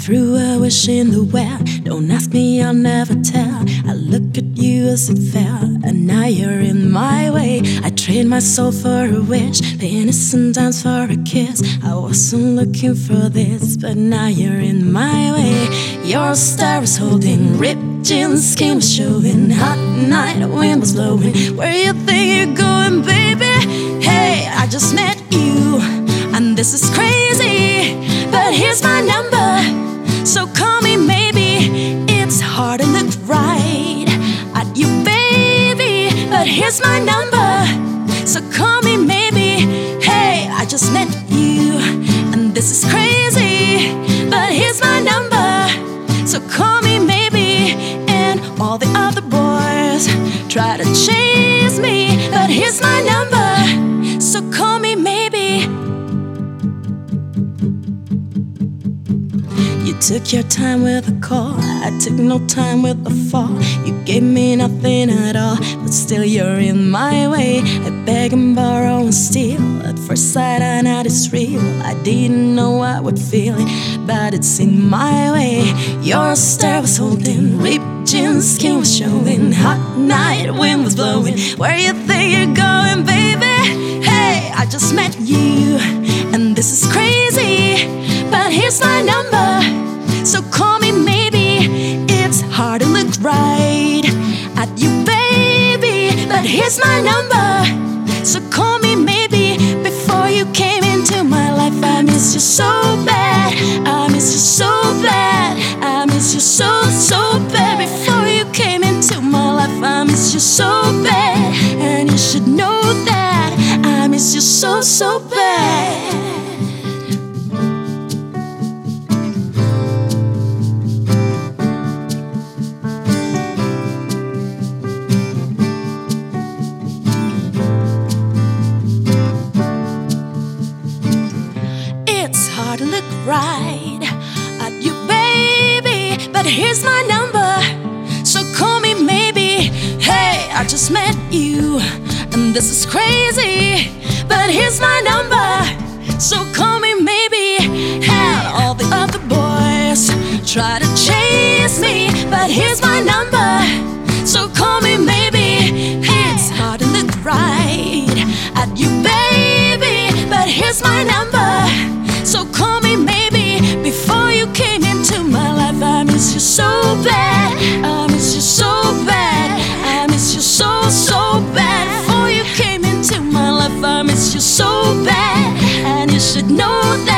threw a wish in the well. Don't ask me, I'll never tell. I look at you as it fell, and now you're in my way. I trade my soul for a wish, the innocent times for a kiss. I wasn't looking for this, but now you're in my way. Your star was holding, ripped jeans, skin was showing. Hot night, wind was blowing. Where you think you're going, baby? Hey, I just met you, and this is crazy, but here's my number, so call me maybe. It's hard to look right at you, baby, but here's my number, so call me maybe. Hey, I just met you, and this is crazy, but here's my number, so call me maybe. And all the other boys try to chase me, but here's my number, so call me maybe. You took your time with a call, I took no time with a fall. You gave me nothing at all, but still you're in my way. I beg and borrow and steal, at first sight I know it's real. I didn't know I would feel it, but it's in my way. Your star was holding, ripped jeans, skin was showing. Hot night, wind was blowing. Where you think you're going, baby? Hey, I just met you, and this is crazy, but here's my number, so call me maybe. It's hard to look right at you, baby, but here's my number, so call me maybe. Before you came into my life, I miss you so bad, I miss you so bad, I miss you so, so bad. Before you came into my life, I miss you so bad, and you should know that I miss you so, so bad. It's hard to look right at you, baby, but here's my number, so call me maybe. Hey, I just met you, and this is crazy, but here's my number, so call me maybe. Hell, all the other boys try to chase me, but here's my number, so call me maybe. It's hard to look right at you, baby, but here's my number, so call me maybe. Before you came into my life, I miss you so bad, I miss you so bad, I miss you so, so bad. Before you came into my life, I miss you so bad, and you should know that